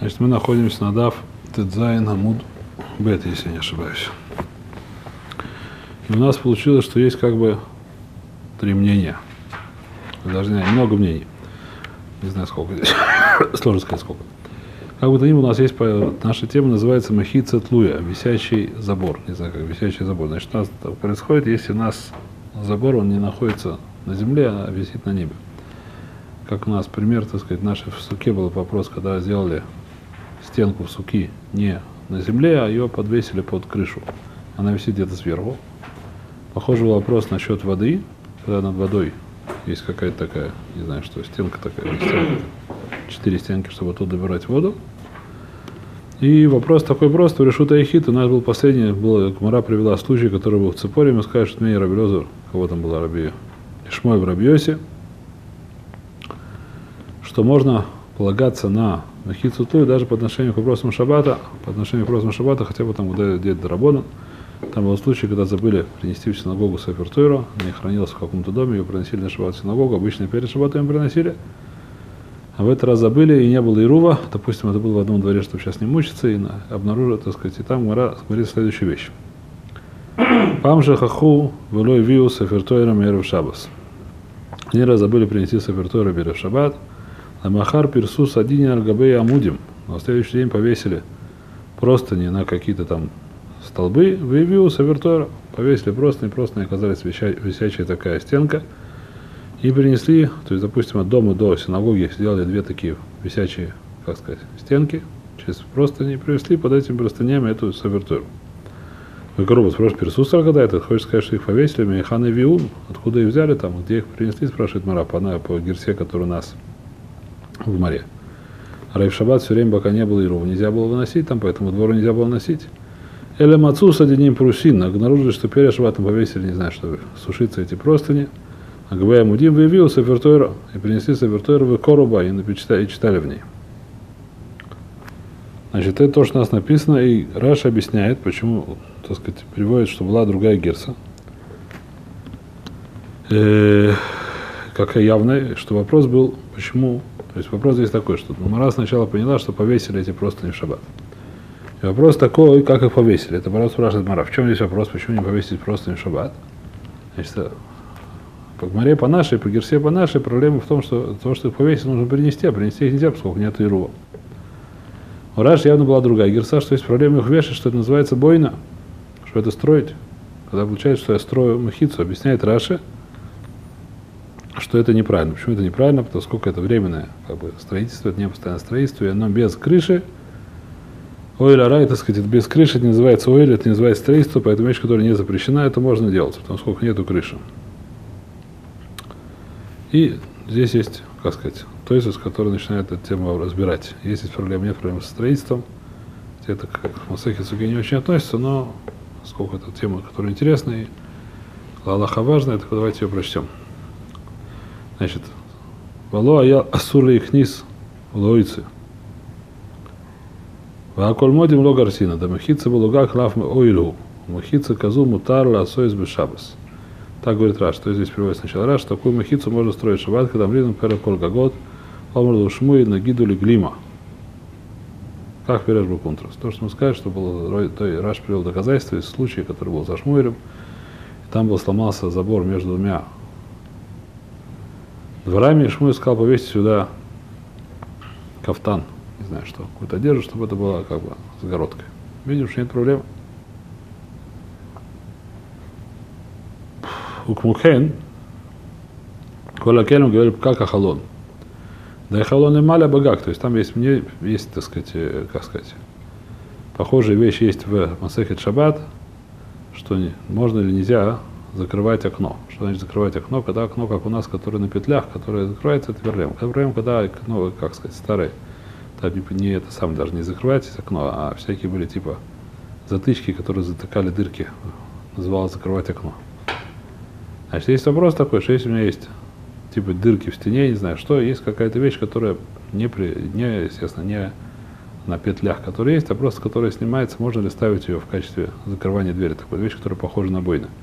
Значит, мы находимся на Дав Тедзайн Амуд Бет, если я не ошибаюсь. И у нас получилось, что есть как бы три мнения. Даже много мнений. Не знаю, сколько здесь. Сложно сказать, сколько. Как бы то ни было, у нас есть наша тема, называется Махица Тлуя, висящий забор. Не знаю, как висящий забор. Значит, у нас происходит, если у нас забор, он не находится на земле, а висит на небе. Как у нас пример, так сказать, нашей в суке был вопрос, когда сделали стенку в суки не на земле, а ее подвесили под крышу. Она висит где-то сверху. Похожий вопрос насчет воды, когда над водой есть какая-то такая, не знаю что, стенка такая, стенка, 4 стенки, чтобы оттуда добирать воду. И вопрос такой простой, Решута Яхид, у нас был последний, Гмара привела случай, который был в Ципоре, мы скажем, что мне Раби Лозер, кого там была Раби Ишмой в Раби Йоси, что можно полагаться на Махицу Тлуя даже по отношению к вопросам Шаббата, хотя бы там, где-то Рабона. Там был случай, когда забыли принести в синагогу Сефер Тойра, не хранилась в каком-то доме, ее приносили на Шаббат в синагогу, обычно перед Шаббатом ее приносили. А в этот раз забыли, и не было Ирува, допустим, это было в одном дворе, чтобы сейчас не мучиться, и обнаружили, так сказать, и там говорит следующую вещь. Пам же хаху велой виу Сефер Тойра мерев Шаббас. Они раз забыли принести Сефер Тойра мерев Шаббат, а махар пирсус один аргабей амудим. На следующий день повесили простыни на какие-то там столбы, выявил Сефер Тойра, повесили простыни оказались висячая такая стенка, и принесли, то есть, допустим, от дома до синагоги сделали две такие висячие, как сказать, стенки, через простыни, привезли под этими простынями эту Сефер Тойру. Вы коробу спрашиваете, Персусар, когда это, хочешь сказать, что их повесили, Мейхан и Виун, откуда их взяли там, где их принесли, спрашивает Мара, по герсе, который у нас в море. А в Шаббат все время, пока не было Ирува, нельзя было выносить там, поэтому двору нельзя было носить. Эле Мацу с одним парусин, обнаружили, что перед Шаббатом повесили, не знаю, чтобы сушиться эти простыни. А Габая Мудим выявил Сефер Тойра и принесли Сефер Тойра в Коруба и читали в ней. Значит, это то, что у нас написано, и Раша объясняет, почему, так сказать, приводит, что была другая герса. Как явно, что вопрос был, почему. То есть вопрос здесь такой, что Мара сначала поняла, что повесили эти простыни в Шаббат. И вопрос такой, как их повесили. Это Мара спрашивает Мара, в чем здесь вопрос, почему не повесить простыни в Шаббат? Значит, по Гмаре по нашей, по Герсе по нашей, проблема в том, что то, что их повесить, нужно принести, а принести их нельзя, поскольку нет Ирува. У Раши явно была другая герса, что есть проблема их вешать, что это называется бойна, что это строить. Когда получается, что я строю махицу, объясняет Раши, что это неправильно. Почему это неправильно? Поскольку это временное как бы, строительство, это не постоянное строительство, и оно без крыши. Ойль арай, так сказать, это без крыши, это не называется ойль, это не называется строительство, поэтому вещь, которая не запрещена, это можно делать, потому сколько нету крыши. И здесь есть, как сказать, Тойсус, который начинает эту тему разбирать. Есть проблемы, нет проблем со строительством. Это как в Масехе Суге не очень относится, но сколько это тема, которая интересна и Аллаха важная, так давайте ее прочтем. Значит, Вало ая асули ихнис лоицы. Вааколь модим ло гарсина, да махица балугах лафме ойлу. Махица казу мутарла асоис бешабас. Так говорит Раш, что здесь приводит сначала Раш, такую махицу можно строить в Шаббат, когда млином переколь гагот, омрду шмуи нагидули глима. Как переш был контрас. То, что мы скажем, что было, то Раш привел доказательство из случая, который был за Шмуилем. Там был сломался забор между двумя дворами, и Шмуиль сказал повесить сюда кафтан, не знаю что, какую-то одежду, чтобы это было как бы загородкой. Видим, что нет проблем. Укмухен, колакелем говорит, как ахалон. Да и халон и маля багак, то есть там есть, так сказать, как сказать, похожие вещи есть в Масехет Шаббат, что можно или нельзя закрывать окно. Что значит закрывать окно? Когда окно, как у нас, которое на петлях, которое закрывается, это проблема. Когда окно, как сказать, старое, там не это сам даже не закрывать окно, а всякие были типа затычки, которые затыкали дырки, называлось закрывать окно. Значит, есть вопрос такой, что если у меня есть типа дырки в стене, не знаю что, есть какая-то вещь, которая естественно, не на петлях, которая есть, а просто которая снимается, можно ли ставить ее в качестве закрывания двери, такой вещь, которая похожа на бойну. То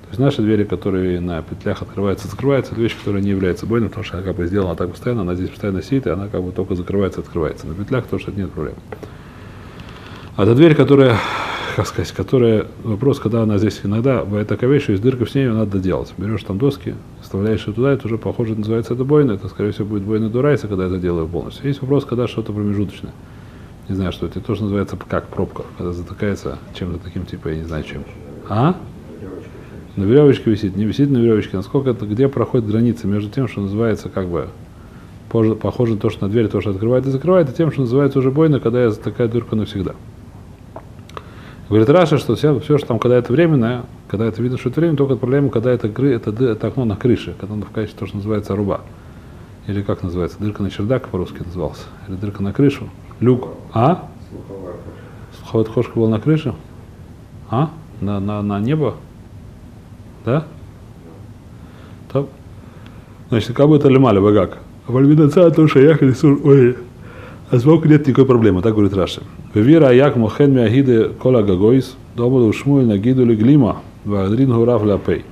есть наши двери, которые на петлях открываются, закрываются, это вещь, которая не является бойной, потому что она как бы сделана так постоянно, она здесь постоянно сидит, и она как бы только закрывается, открывается. На петлях тоже это нет проблем. А та дверь, которая, как сказать, которая, вопрос, когда она здесь иногда, бывает такая вещь, что есть дырка в стене, ее надо доделать. Берешь там доски, вставляешь ее туда, это уже похоже, называется это бойно, это, скорее всего, будет бойно дурайса, когда я это делаю полностью. Есть вопрос, когда что-то промежуточное. Не знаю, что это тоже называется как пробка, когда затыкается чем-то таким, типа, я не знаю чем. А? На веревочке висит, не висит на веревочке. Насколько это, где проходит граница между тем, что называется как бы похоже на то, что на дверь то, что открывает и закрывает, и тем, что называется уже бойно, когда я затыкаю дырку навсегда. Говорит Раша, что все, что там, когда это временное, когда это видно, что это временно, только проблема, когда это окно на крыше, когда оно в качестве того, что называется руба. Или как называется, дырка на чердак по-русски назывался. Или дырка на крышу. Люк. А? Слуховая кошка была на крыше? А? На небо? Да? Так. Значит, как бы это лимали багак. Вальвинаца то, что ехали сур. Ой. А сбоку нет никакой проблемы, так говорит Раши. Вевира аяк мохен миагиде кола гагоис, добуду шмуэль нагиду лиглима, ваадрин гурав ляпей.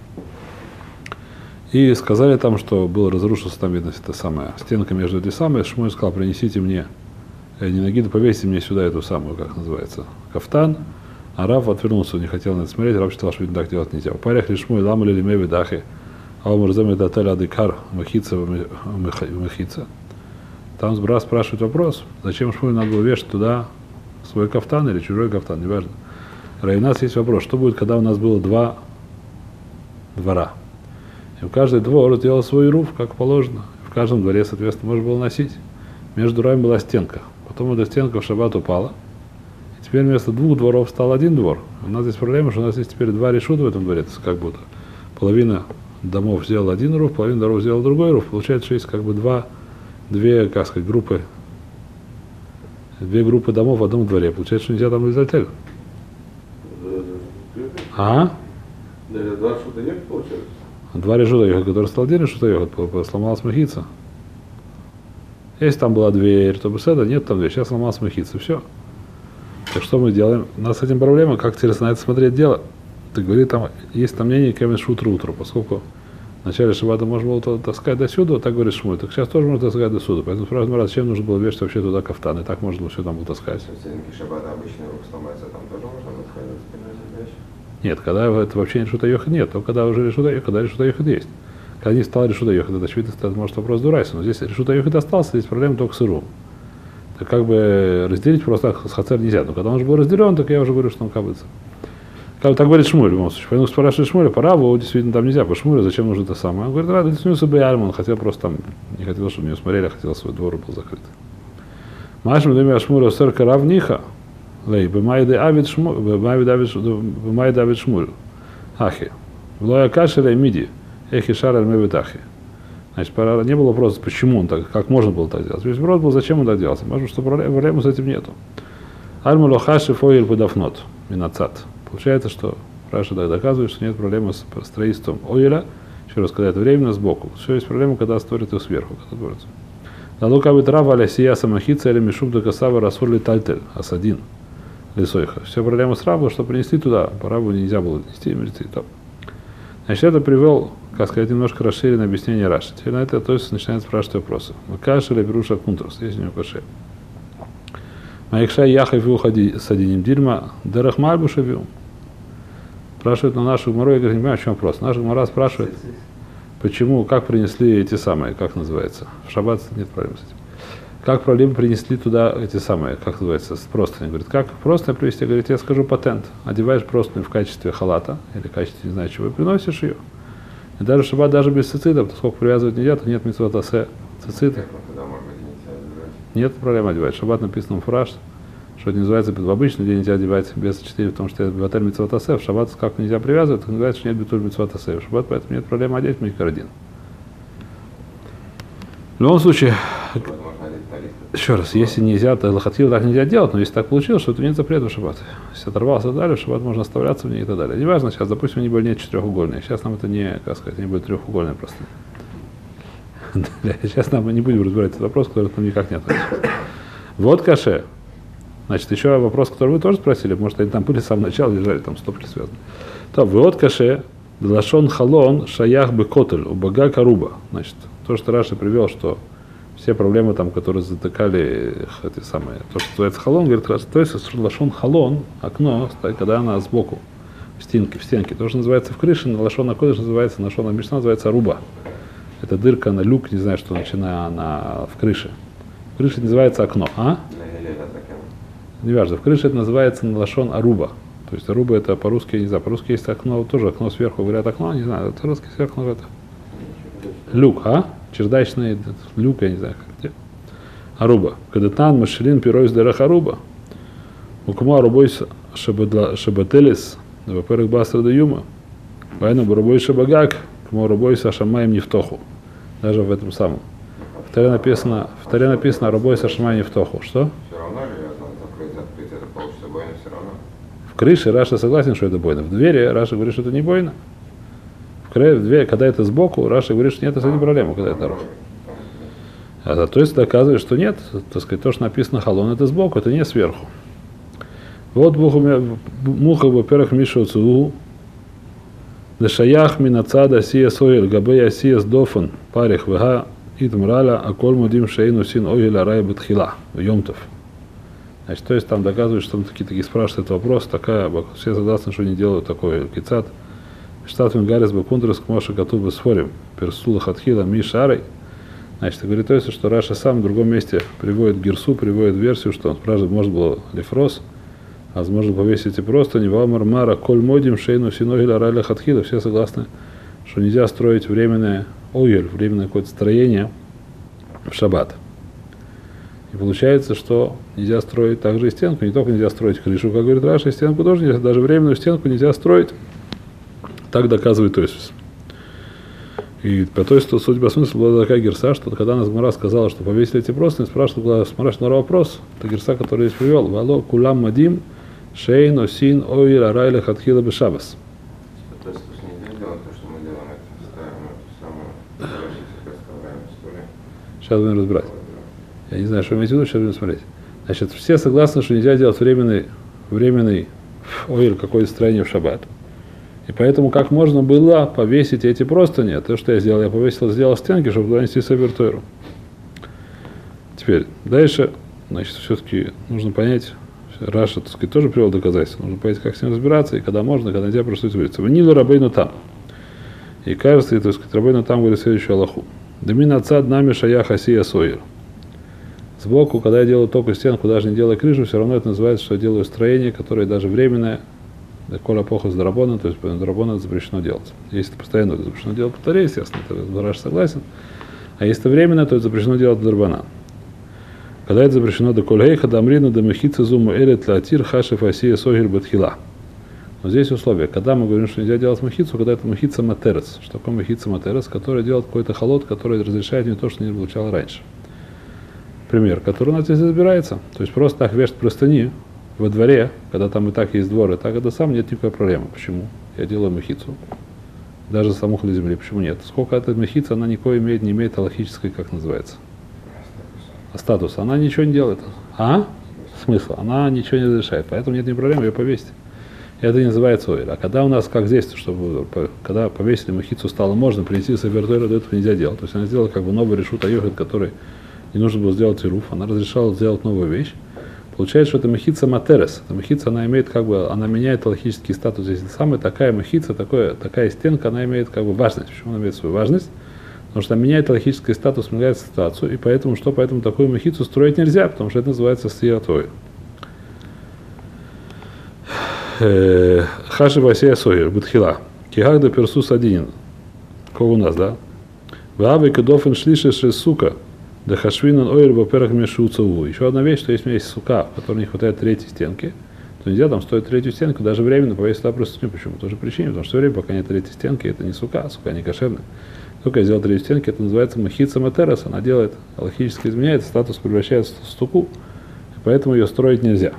И сказали там, что был разрушился там, видно, это самая стенка между этой самой. Шмуэль сказал, принесите мне, не нагиду, повесьте мне сюда эту самую, как называется, кафтан. А Рав отвернулся, не хотел на это смотреть. Рав считал, что так делать нельзя. Парях ли шмуэль ламали ли меви дахи, а умрзами датали адикар махица махица. Там Брас спрашивает вопрос, зачем Шмуэлю надо было вешать туда свой кафтан или чужой кафтан, неважно. У нас есть вопрос, что будет, когда у нас было два двора. И в каждый двор сделал свой руф, как положено. В каждом дворе, соответственно, можно было носить. Между дворами была стенка. Потом эта стенка в шаббат упала. И теперь вместо двух дворов стал один двор. У нас здесь проблема, что у нас есть теперь два решута в этом дворе. То есть как будто половина домов сделала один руф, половина домов сделала другой руф. Получается, что есть как бы две, как сказать, группы, две группы домов в одном дворе. Получается, что нельзя там изольтель. А? Два решута ехать, получается? Два решута ехать, который стал один решута ехать, сломалась махица. Если там была дверь, то бы это, нет там дверь, сейчас сломалась махица, все. Так что мы делаем? У нас с этим проблема, как интересно на это смотреть дело. Ты говоришь, там есть там мнение Кевин Шутер-Утру, поскольку в начале шаббата можно было таскать до сюда, так говорит Шмуль, так сейчас тоже можно таскать до сюда. Поэтому спрашивают, зачем нужно было вешать вообще туда кафтан, и так можно было все там было таскать. В стенке шаббата обычный рук сломается, там тоже можно таскать спиной вещи? Нет, когда это вообще решута ехать нет, только когда уже решута ехать, когда решута ехать есть. Когда не стал решута ехать, это очевидно, это может вопрос дурайса, но здесь решута ехать остался, здесь проблема только с ирум. Так как бы разделить просто с хацер нельзя, но когда он уже был разделен, так я уже говорю, что он кабыца. Так говорит Шмуль в любом случае. Поэтому спрашивает Шмуля, пора, его действительно там нельзя, по Шмулю зачем нужно это самое? Он говорит, да, это снился бы Альман, он хотел просто там, не хотел, чтобы меня смотрели, а хотел свой двор был закрыт. Машем дами Ашмуля сырка равниха, лей, бемайде авид Шмуль, ахи, влоя кашеля миди, эхи шараль мевитахи. Значит, не было вопроса, почему он так, как можно было так делать. Весь вопрос был, зачем он так делал. Может, что проблемы с этим нету. Альму лохаши фоиль подафнот, минацат. Получается, что Раша доказывает, что нет проблемы с строительством ойля. Еще раз, когда это временно, сбоку. Все есть проблема, когда створит их сверху. Налука трава алясия самахица или мишуб до касава расурли тальтель, асадин, лесойха. Все проблемы с рабу, что принесли туда. По рабу нельзя было нести. Значит, это привел, как сказать, немножко расширенное объяснение Раши. Теперь на это то есть начинает спрашивать вопросы. Каша или беруша кунтрус, есть у него каше. Маикша яхав уходи с одним дильма, дерахмальбу шавиум. Спрашивают на нашу гмару, я говорю, не понимаю, в чем вопрос. Наша гмара спрашивает, почему, как принесли эти самые, как называется, в шаббат нет проблем с этим. Как проблемы принесли туда эти самые, как называется, с простыни. Говорит, как простыню привезти? Говорит, я скажу патент. Одеваешь простыню в качестве халата, или в качестве, не знаю чего, и приносишь ее. И даже в шаббат, даже без цицитов, поскольку привязывать нельзя, то нет митцвот асе цициты. Нет проблем одевать. В шаббат написано фраж, что это не называется, в обычный день нельзя одевать без 4, потому что это баталь митцвот асе. В шаббат как нельзя привязывать, то называется, что нет битуль митцвот асе. В шаббат поэтому нет проблем одеть микродин. В любом случае, еще раз, если нельзя, то лохатил так нельзя делать, но если так получилось, что это нет запрета в шаббат. Если оторвался далее, в шаббат можно оставляться в ней и так далее. Неважно сейчас, допустим, они были не четырехугольные. Сейчас нам это не, как сказать, они были трехугольные просто. Сейчас нам не будем разбирать этот вопрос, который там никак не относится. Вот каше. Значит, еще вопрос, который вы тоже спросили, может, они там были с самого начала, лежали, там стопки связаны. То, вот каше, Длашон халон шаях бы котель, у бага каруба. Значит, то, что Раши привел, что все проблемы там, которые затыкали эти самые, то, что называется халон, говорит, то есть лашон халон, окно, когда она сбоку, в стенке. То, что называется в крыше, на лашон акодыш называется, на лашон мишна называется аруба. Это дырка на люк, не знаю, что начиная в крыше. В крыше называется окно, а? Не важно, в крыше это называется на лашон аруба. То есть аруба это по-русски, я не знаю, по-русски есть окно, тоже окно сверху, говорят окно, не знаю, это русский сверху, это люк, а? Чердачный люк, я не знаю, как где. Аруба. Кадетан, машилин, пиройс, дерах аруба. Укума арубойс шабателис, во-первых, басра да юма. Вайна барубой шабагак, кума арубойс ашамаем нефтоху. Даже в этом самом. В Таре написано арубойс ашамаем нефтоху. Что? Все равно ли закрыть это получится бойно все равно? В крыше Раша согласен, что это бойно. В двери Раша говорит, что это не бойно. В двери, когда это сбоку, Раша говорит, что нет, это не проблема, когда это рука. А то есть доказывает, что нет, так сказать, то, что написано халон, это сбоку, это не сверху. Вот муха, во-первых, Мишу Цугу, Дешаях минацада сия соэль, габея сия сдофан, парих вега, итмраля, аколь мудим шейну син ойля рай бетхила, йомтов. Значит, то есть там доказывают, что такие спрашивают этот вопрос, все согласны, что не делают такой кицат. Штатвин Гарис Бакундрас к Моше Катубы Сфорим, Персула Хатхила Мишарой. Значит, говорит, то есть, что Раша сам в другом месте приводит гирсу, приводит версию, что он спрашивает, может было лифрос, а возможно повесить и просто не валмар мара коль модим шейну синогиля раля хатхила. Все согласны, что нельзя строить временное ойель, временное какое-то строение в шаббат. И получается, что нельзя строить также и стенку, не только нельзя строить крышу, как говорит Раша, стенку тоже нельзя, даже временную стенку нельзя строить. Так доказывает Тойсус. И по Тойсусу, судя по смыслу, была такая герса, что когда нас Гмара сказала, что повесили эти простыни, спрашивала Смараш на вопрос, это герса, который здесь привел, «Вало кулам мадим шейн осин ойр арайля хатхила бешабас». То есть нельзя делать то, что мы делаем, это ставим эту самую завершительную представляем историю. Сейчас будем разбирать. Я не знаю, что имеете в виду, сейчас будем смотреть. Значит, все согласны, что нельзя делать временный ойр, какое-то строение в шаббат. И поэтому как можно было повесить эти простыни? То, что я сделал, сделал стенки, чтобы туда нести Сефер Тойру. Теперь, дальше, значит, все-таки нужно понять, Раша, так сказать, тоже привел доказательства, нужно понять, как с ним разбираться, и когда можно, когда нельзя, просто говорится. Ванилу Рабейну там. И кажется, так сказать, Рабейну там говорит следующую Аллаху. Дамин отца нами шая хасия сойер. Сбоку, когда я делаю только стенку, даже не делая крышу, все равно это называется, что я делаю строение, которое даже временное. Коля похо с дарабона, то есть дарабона запрещено делать. Если это постоянно, то запрещено делать по Торе, естественно, это Раш согласен. А если это временно, то это запрещено делать дарбана. Когда это запрещено до кольгейха, дамрина, дамехица, зуму, элет, латир, хашев, асия, согир, батхила. Но здесь условие. Когда мы говорим, что нельзя делать махицу, когда это махица матерес. Что такое махица матерес? Который делает какой-то холод, который разрешает не то, что не получал раньше. Пример, который у нас здесь разбирается. То есть просто так вешать простыни во дворе, когда там и так есть двор, и так это сам, нет никакой проблемы. Почему? Я делаю махицу. Даже самухли земли. Почему нет? Сколько эта махица, она никакой не имеет алахической, как называется? Статуса. Она ничего не делает. А? Смысл? Она ничего не разрешает. Поэтому нет ни проблемы ее повесить. Это не называется ойр. А когда у нас, как здесь, чтобы когда повесили махицу стало можно, принести Сефер Тойру, до этого нельзя делать. То есть она сделала как бы новый решут айохет, который не нужно было сделать ируф. Она разрешала сделать новую вещь. Получается, что это махица матерес. Эта махица, она имеет как бы, она меняет алахический статус. Здесь самая такая махица, такая стенка, она имеет как бы важность. Почему она имеет свою важность? Потому что она меняет алахический статус, меняет ситуацию, и поэтому такую махицу строить нельзя, потому что это называется сиатой. Хаши Васия Сойер, Бутхила. Кигагда Персус Адинин. Кого у нас, да? Ваавы Кадофен Шлиши Шесука. Да хашвинан ойр, во-первых, мешуцову. Еще одна вещь, что если у меня есть сука, в которой не хватает третьей стенки, то нельзя там строить третью стенку, даже временно повесить туда простыню. Почему? По той же причине, потому что все время, пока нет третьей стенки, это не сука не кошерная. Только я сделал третью стенку, это называется махица матерас, она делает, алахически изменяет, статус превращается в стуку, и поэтому ее строить нельзя.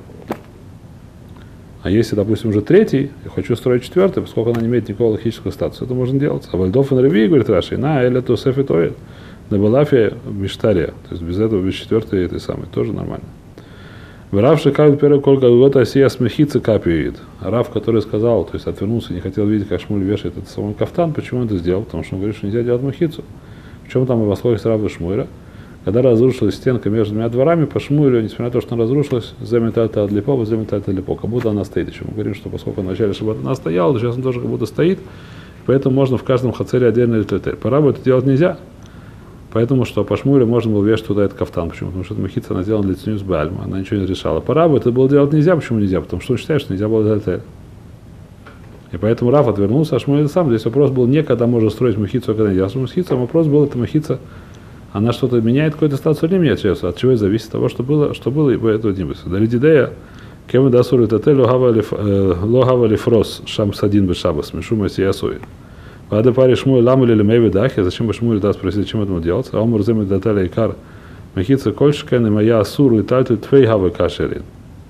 А если, допустим, уже третий, я хочу строить четвертый, поскольку она не имеет никакого алахического статуса, это можно делать. А Вальдофен Реви, говорит Раши, на эля то сефитоид. На Балафе Миштария, то есть без этого, без четвертой этой самой, тоже нормально. Рав шикает первый колька вот осия смехицы капиет. Рав, который сказал, то есть отвернулся, не хотел видеть, как Шмуль вешает этот самый кафтан. Почему он это сделал? Потому что он говорит, что нельзя делать махицу. В чем там и восход с Рава Шмуэля? Когда разрушилась стенка между двумя дворами, по Шмуэлю, несмотря на то, что она разрушилась, заметальта адлипо, заметальта адлипо, как будто она стоит еще. Мы говорим, что поскольку в начале шаббата она стояла, то сейчас она тоже как будто стоит, поэтому можно в каждом хацере отдельно литотель. По Раву это делать нельзя, поэтому что по Шмуэлю можно было вешать туда этот кафтан. Почему? Потому что эта махица она сделана для цинюс бальма, она ничего не решала. По Раву это было делать нельзя. Почему нельзя? Потому что он считает, что нельзя было литотель. И поэтому Рав отвернулся, а Шмуэль сам. Здесь вопрос был не когда можно строить махицу, а когда нельзя строить махицу, а вопрос был, эта махица она что-то меняет какой-то статус или не меняет, от чего зависит от того, что было и этого не было. Далидидея, кем дасурит отель логава лифрос шам садин бешабас мишума сиясуи. Вада пари Шмуэль лам или лемеви дахи, зачем бы Шмуэль даст спросить, зачем этому делать? А он мурзем до отеля икар махица кольшкен и моя асур летальту твей хавы кашерин.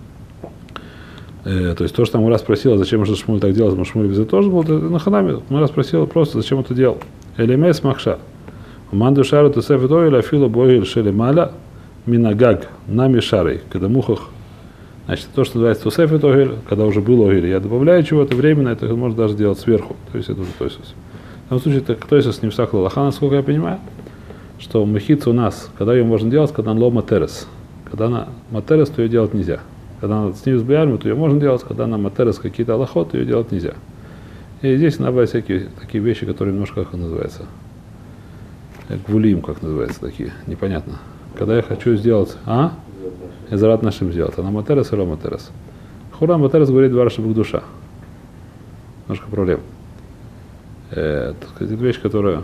То есть то, что Мура спросила, зачем же Шмуэль так делал, потому что Шмуэль без этого тоже был на ханаме. Мура спросила просто, зачем это делал. Элемес махша. Манду шару тусефет ойля фила бойль шелемаля минагаг нами шарой. Когда мухах, значит, то, что называется тусефет ойль, когда уже был ойль, я добавляю чего-то временно, это можно даже делать сверху. То есть это уже тойсус. В том случае, это тойсус не всакла лоха, насколько я понимаю, что махица у нас, когда ее можно делать, когда она ло матерес. Когда она матерес, то ее делать нельзя. Когда она с ним сбиярму, то ее можно делать, когда она матерес какие-то аллахот, то ее делать нельзя. И здесь надо всякие такие вещи, которые немножко, как называется, гвулим, как называется, такие, непонятно. Когда я хочу сделать, Эзарат нашим сделать, она матерес или матерес. Хурам матерес говорит два раша душа. Немножко проблем. Это вещь, которая,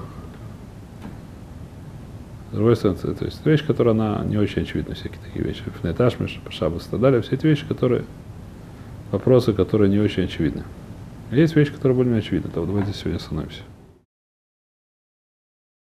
с другой стороны, то есть вещь, которая она не очень очевидна, всякие такие вещи. Фнеташмиш, Шабас и так далее. Все эти вещи, которые, вопросы, которые не очень очевидны. Есть вещи, которые более-менее очевидны. То давайте сегодня остановимся.